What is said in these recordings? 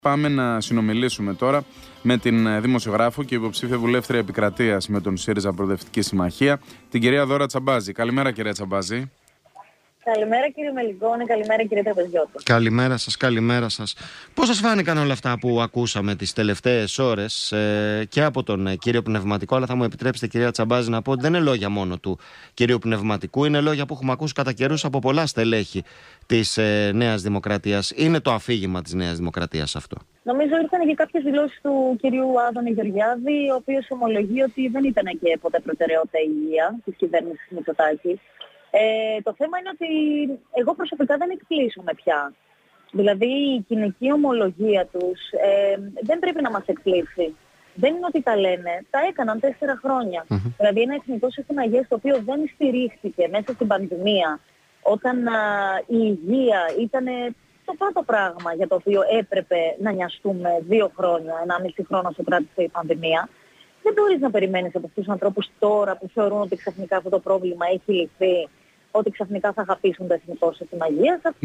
Πάμε να συνομιλήσουμε τώρα με την δημοσιογράφο και υποψήφια βουλεύτρια επικρατείας με τον ΣΥΡΙΖΑ Προοδευτική Συμμαχία, την κυρία Δώρα Τσαμπάζη. Καλημέρα, κυρία Τσαμπάζη. Καλημέρα, κύριε Μελιγώνη, καλημέρα, κύριε Τραπεζιώτη. Καλημέρα σας, καλημέρα σας. Πώς σας φάνηκαν όλα αυτά που ακούσαμε τις τελευταίες ώρες και από τον κύριο Πνευματικό, αλλά θα μου επιτρέψετε, κυρία Τσαμπάζη, να πω ότι δεν είναι λόγια μόνο του κυρίου Πνευματικού, είναι λόγια που έχουμε ακούσει κατά καιρούς από πολλά στελέχη της Νέας Δημοκρατίας. Είναι το αφήγημα της Νέας Δημοκρατίας αυτό? Νομίζω ήρθαν και κάποιες δηλώσεις του κυρίου Άδωνη Γεωργιάδη, ο οποίος ομολογεί ότι δεν ήταν και ποτέ προτεραιότητα η υγεία της κυβέρνησης Μητσοτάκη. Το θέμα είναι ότι εγώ προσωπικά δεν εκπλήσωμαι πια. Δηλαδή η κοινική ομολογία τους δεν πρέπει να μας εκπλήσει. Δεν είναι ότι τα λένε, τα έκαναν 4 χρόνια. Δηλαδή ένα εθνικό σύστημα υγείας το οποίο δεν στηρίχθηκε μέσα στην πανδημία, όταν η υγεία ήταν το πρώτο πράγμα για το οποίο έπρεπε να νοιαστούμε 2 χρόνια, 1,5 χρόνο όσο κράτησε η πανδημία. Δεν μπορείς να περιμένεις από αυτούς τους ανθρώπους τώρα που θεωρούν ότι ξαφνικά αυτό το πρόβλημα έχει λυθεί, ότι ξαφνικά θα αγαπήσουν το εθνικό σύστημα υγείας. Αυτό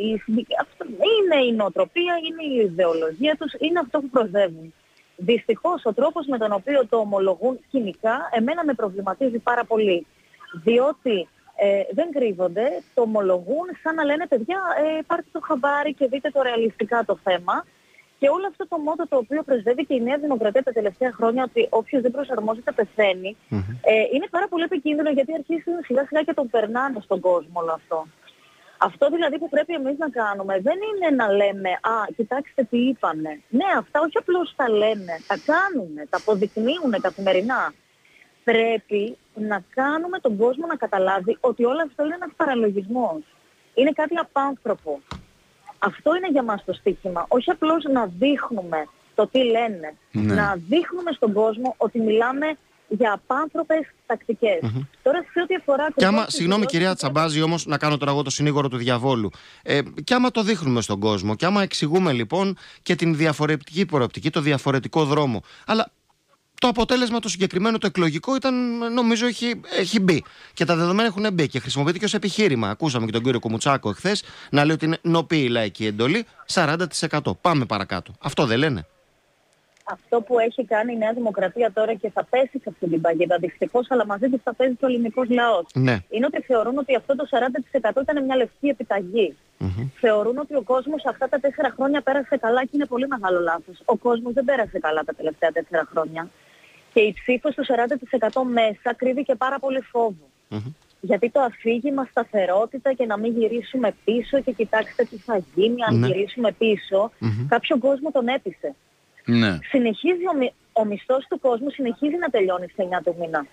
είναι η νοοτροπία, είναι η ιδεολογία τους, είναι αυτό που προδεύουν. Δυστυχώς ο τρόπος με τον οποίο το ομολογούν κοινικά εμένα με προβληματίζει πάρα πολύ. Διότι δεν κρύβονται, το ομολογούν σαν να λένε παιδιά πάρτε το χαμπάρι και δείτε το ρεαλιστικά το θέμα. Και όλο αυτό το μότο το οποίο πρεσβεύει και η Νέα Δημοκρατία τα τελευταία χρόνια, ότι όποιος δεν προσαρμόζεται πεθαίνει, είναι πάρα πολύ επικίνδυνο, γιατί αρχίζουν σιγά σιγά και τον περνάνε στον κόσμο όλο αυτό. Αυτό δηλαδή που πρέπει εμείς να κάνουμε δεν είναι να λέμε κοιτάξτε τι είπανε. Ναι, αυτά όχι απλώς τα λένε, τα κάνουν, τα αποδεικνύουν καθημερινά. Πρέπει να κάνουμε τον κόσμο να καταλάβει ότι όλο αυτό είναι ένας παραλογισμός. Είναι κάτι απάνθρωπο. Αυτό είναι για μας το στίχημα. Όχι απλώς να δείχνουμε το τι λένε. Να δείχνουμε στον κόσμο ότι μιλάμε για απάνθρωπες τακτικές. Τώρα σε ό,τι αφορά... Και άμα, συγγνώμη κυρία Τσαμπάζη, όμως να κάνω τώρα εγώ το συνήγορο του διαβόλου. Και άμα το δείχνουμε στον κόσμο, και άμα εξηγούμε λοιπόν και την διαφορετική προοπτική, το διαφορετικό δρόμο. Αλλά το αποτέλεσμα το συγκεκριμένο, το εκλογικό, νομίζω έχει μπει. Και τα δεδομένα έχουν μπει και χρησιμοποιείται και ως επιχείρημα. Ακούσαμε και τον κύριο Κουμουτσάκο εχθές να λέει ότι είναι νοπή η λαϊκή εντολή, 40%. Πάμε παρακάτω. Αυτό δεν λένε? Αυτό που έχει κάνει η Νέα Δημοκρατία τώρα και θα πέσει σε αυτή την παγίδα δυστυχώς, αλλά μαζί του θα παίζει και ο ελληνικός λαός. Ναι. Είναι ότι θεωρούν ότι αυτό το 40% ήταν μια λευκή επιταγή. Θεωρούν ότι ο κόσμος αυτά τα 4 χρόνια πέρασε καλά και είναι πολύ μεγάλο λάθος. Ο κόσμος δεν πέρασε καλά τα τελευταία 4 χρόνια. Και η ψήφος του 40% μέσα κρύβει και πάρα πολύ φόβο. Γιατί το αφήγημα σταθερότητα και να μην γυρίσουμε πίσω και κοιτάξτε τι θα γίνει αν γυρίσουμε πίσω, κάποιον κόσμο τον έπεισε. Συνεχίζει ο μισθός του κόσμου συνεχίζει να τελειώνει στις 9 του μήνα.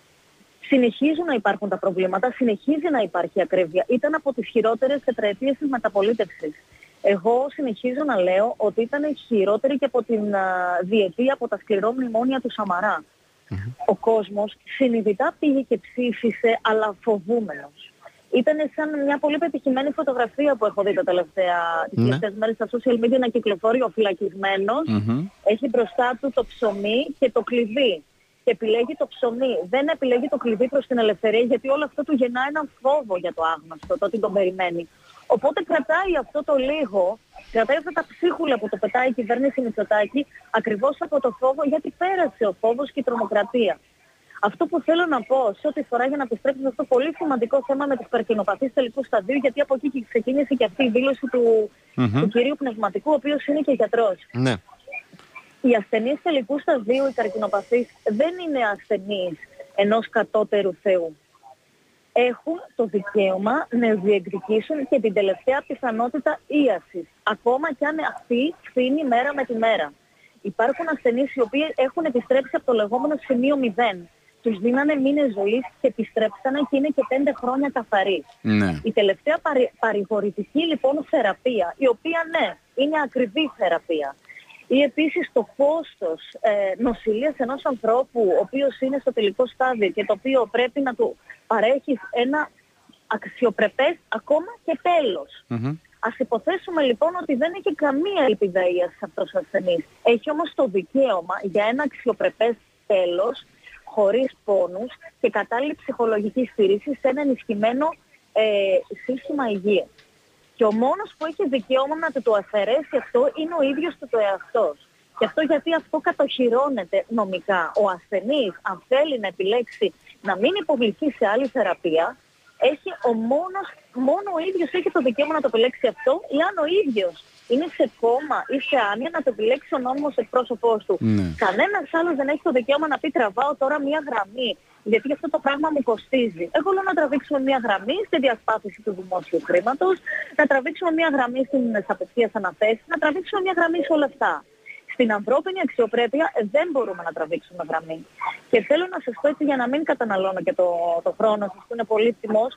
Συνεχίζουν να υπάρχουν τα προβλήματα, συνεχίζει να υπάρχει ακρίβεια. Ήταν από τις χειρότερες τετραετίες της μεταπολίτευσης. Εγώ συνεχίζω να λέω ότι ήταν χειρότερη και από την διετία, από τα σκληρό μνημόνια του Σαμαρά. Ο κόσμος συνειδητά πήγε και ψήφισε, αλλά φοβούμενος. Ήταν σαν μια πολύ πετυχημένη φωτογραφία που έχω δει τις τελευταίες μέρες στα social media να κυκλοφορεί ο φυλακισμένος. Έχει μπροστά του το ψωμί και το κλειδί. Και επιλέγει το ψωμί. Δεν επιλέγει το κλειδί προς την ελευθερία, γιατί όλο αυτό του γεννά έναν φόβο για το άγνωστο, το ότι τον περιμένει. Οπότε κρατάει αυτό το λίγο, κρατάει αυτά τα ψίχουλα που το πετάει η κυβέρνηση Μητσοτάκη, ακριβώς από το φόβο, γιατί πέρασε ο φόβος και η τρομοκρατία. Αυτό που θέλω να πω σε ό,τι φορά, για να επιστρέψω σε αυτό το πολύ σημαντικό θέμα με τους καρκινοπαθείς τελικού σταδίου, γιατί από εκεί και ξεκίνησε και αυτή η δήλωση του κυρίου Πνευματικού, ο οποίος είναι και γιατρός. Ναι. Οι ασθενείς τελικού σταδίου, οι καρκινοπαθείς, δεν είναι ασθενείς ενός κατώτερου Θεού. Έχουν το δικαίωμα να διεκδικήσουν και την τελευταία πιθανότητα ίασης, ακόμα και αν αυτή φθήνει μέρα με τη μέρα. Υπάρχουν ασθενείς οι οποίοι έχουν επιστρέψει από το λεγόμενο σημείο 0. Τους δίνανε μήνες ζωής και επιστρέψανε και είναι και 5 χρόνια καθαροί. Η τελευταία παρηγορητική λοιπόν θεραπεία, η οποία είναι ακριβή θεραπεία, ή επίσης το κόστος νοσηλείας ενός ανθρώπου ο οποίος είναι στο τελικό στάδιο και το οποίο πρέπει να του παρέχει ένα αξιοπρεπές ακόμα και τέλος. Ας υποθέσουμε λοιπόν ότι δεν έχει καμία ελπίδα σε αυτός ο ασθενής. Έχει όμως το δικαίωμα για ένα αξιοπρεπές τέλος, χωρίς πόνους και κατάλληλη ψυχολογική στήριξη σε ένα ενισχυμένο σύστημα υγείας. Και ο μόνος που έχει δικαίωμα να του το αφαιρέσει αυτό είναι ο ίδιος του το εαυτός. Και αυτό γιατί αυτό κατοχυρώνεται νομικά. Ο ασθενής, αν θέλει να επιλέξει να μην υποβληθεί σε άλλη θεραπεία, μόνο ο ίδιος έχει το δικαίωμα να το επιλέξει αυτό, ή αν ο ίδιος είναι σε κόμμα ή σε άνοια, να το επιλέξει ο νόμιμος εκπρόσωπός του. Ναι. Κανένας άλλος δεν έχει το δικαίωμα να πει τραβάω τώρα μία γραμμή, γιατί αυτό το πράγμα μου κοστίζει. Εγώ λέω να τραβήξουμε μία γραμμή στη διασπάθηση του δημόσιου χρήματος, να τραβήξουμε μία γραμμή στις απευθείας αναθέσεις, να τραβήξουμε μία γραμμή σε όλα αυτά. Στην ανθρώπινη αξιοπρέπεια δεν μπορούμε να τραβήξουμε γραμμή. Και θέλω να σας πω έτσι, για να μην καταναλώνω και το χρόνο σας που είναι πολύτιμος,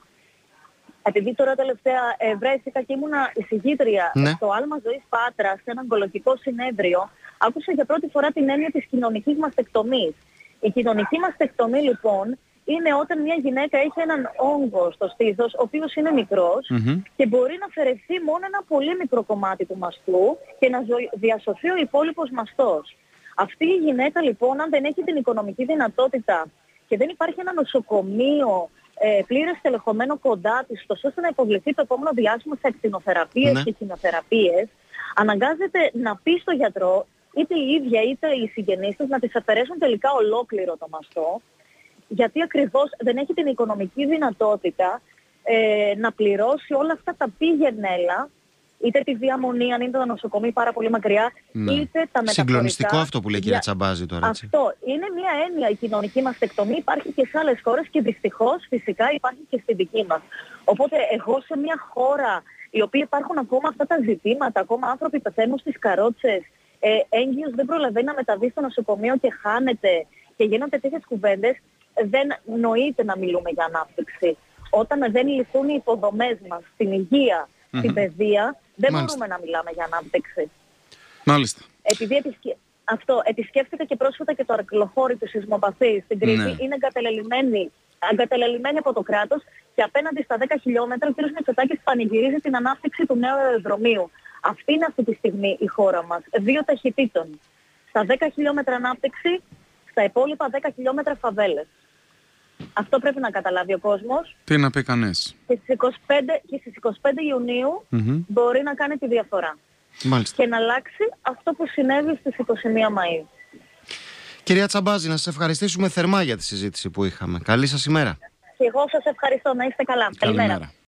επειδή τώρα τελευταία βρέθηκα και ήμουνα εισηγήτρια στο Άλμα Ζωής Πάτρας, σε ένα ογκολογικό συνέδριο, άκουσα για πρώτη φορά την έννοια της κοινωνικής μαστεκτομής. Η κοινωνική μαστεκτομή λοιπόν είναι όταν μια γυναίκα έχει έναν όγκο στο στήθος, ο οποίος είναι μικρός και μπορεί να αφαιρεθεί μόνο ένα πολύ μικρό κομμάτι του μαστού και να διασωθεί ο υπόλοιπος μαστός. Αυτή η γυναίκα λοιπόν, αν δεν έχει την οικονομική δυνατότητα και δεν υπάρχει ένα νοσοκομείο πλήρες τελεχωμένο κοντά της, ώστε να υποβληθεί το επόμενο διάστημα σε ακτινοθεραπείες και χημειοθεραπείες, αναγκάζεται να πει στο γιατρό, είτε η ίδια είτε οι συγγενείς της, να της αφαιρέσουν τελικά ολόκληρο το μαστό, γιατί ακριβώς δεν έχει την οικονομική δυνατότητα να πληρώσει όλα αυτά τα πήγαινέλα, είτε τη διαμονή, αν είναι το νοσοκομείο πάρα πολύ μακριά, είτε τα μεταφορικά. Συγκλονιστικό αυτό που λέει η κυρία Τσαμπάζη τώρα, έτσι. Αυτό είναι μια έννοια. Η κοινωνική μαστεκτομή υπάρχει και σε άλλες χώρες και δυστυχώς φυσικά υπάρχει και στη δική μας. Οπότε εγώ σε μια χώρα η οποία υπάρχουν ακόμα αυτά τα ζητήματα, ακόμα άνθρωποι πεθαίνουν στις καρότσες, έγκυος δεν προλαβαίνει να μεταβεί στο νοσοκομείο και χάνεται και γίνονται τέτοιες κουβέντες, δεν νοείται να μιλούμε για ανάπτυξη. Όταν δεν λυθούν οι υποδομές μας στην υγεία, στην παιδεία, δεν μπορούμε να μιλάμε για ανάπτυξη. Μάλιστα. Επειδή επισκέφτηκα και πρόσφατα και το αρκλοχώρι του σεισμοπαθή στην Κρήτη, είναι εγκαταλελειμμένη από το κράτος και απέναντι στα 10 χιλιόμετρα ο κ. Μητσοτάκης πανηγυρίζει την ανάπτυξη του νέου αεροδρομίου. Αυτή είναι αυτή τη στιγμή η χώρα μας. 2 ταχυτήτων. Στα 10 χιλιόμετρα ανάπτυξη, στα υπόλοιπα 10 χιλιόμετρα φαβέλες. Αυτό πρέπει να καταλάβει ο κόσμος. Τι να πει κανείς. Και στις 25 Ιουνίου μπορεί να κάνει τη διαφορά. Μάλιστα. Και να αλλάξει αυτό που συνέβη στις 21 Μαΐου. Κυρία Τσαμπάζη, να σας ευχαριστήσουμε θερμά για τη συζήτηση που είχαμε. Καλή σας ημέρα. Και εγώ σας ευχαριστώ. Να είστε καλά. Καλημέρα.